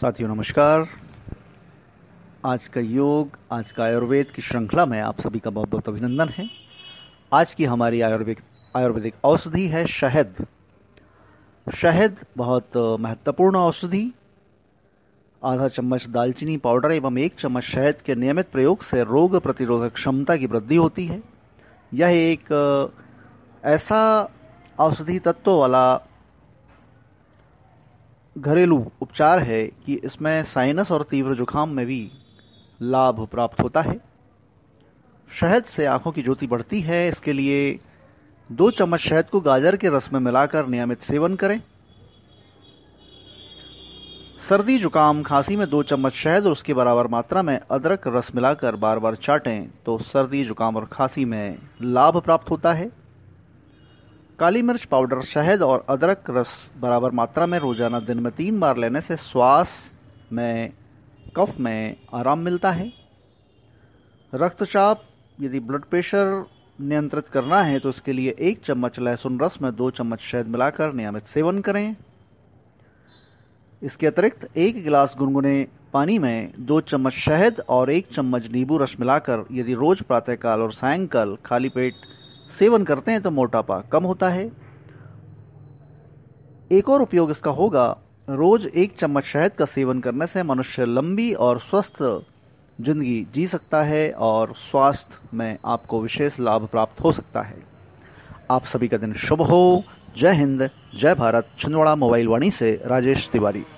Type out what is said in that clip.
साथियों नमस्कार। आज का योग, आज का आयुर्वेद की श्रृंखला में आप सभी का बहुत बहुत अभिनंदन है। आज की हमारी आयुर्वेदिक औषधि है शहद। शहद बहुत महत्वपूर्ण औषधि। आधा चम्मच दालचीनी पाउडर एवं 1 चम्मच शहद के नियमित प्रयोग से रोग प्रतिरोधक क्षमता की वृद्धि होती है। यह एक ऐसा औषधि तत्व वाला घरेलू उपचार है कि इसमें साइनस और तीव्र जुखाम में भी लाभ प्राप्त होता है। शहद से आंखों की ज्योति बढ़ती है। इसके लिए 2 चम्मच शहद को गाजर के रस में मिलाकर नियमित सेवन करें। सर्दी जुकाम खांसी में 2 चम्मच शहद और उसके बराबर मात्रा में अदरक रस मिलाकर बार बार चाटें तो सर्दी जुकाम और खांसी में लाभ प्राप्त होता है। काली मिर्च पाउडर, शहद और अदरक रस बराबर मात्रा में रोजाना दिन में 3 बार लेने से श्वास में, कफ में आराम मिलता है। रक्तचाप, यदि ब्लड प्रेशर नियंत्रित करना है तो इसके लिए 1 चम्मच लहसुन रस में 2 चम्मच शहद मिलाकर नियमित सेवन करें। इसके अतिरिक्त 1 गिलास गुनगुने पानी में 2 चम्मच शहद और 1 चम्मच नींबू रस मिलाकर यदि रोज प्रातःकाल और सायंकाल खाली पेट सेवन करते हैं तो मोटापा कम होता है। एक और उपयोग इसका होगा, रोज 1 चम्मच शहद का सेवन करने से मनुष्य लंबी और स्वस्थ जिंदगी जी सकता है और स्वास्थ्य में आपको विशेष लाभ प्राप्त हो सकता है। आप सभी का दिन शुभ हो। जय हिंद, जय भारत। छिंदवाड़ा मोबाइल वाणी से राजेश तिवारी।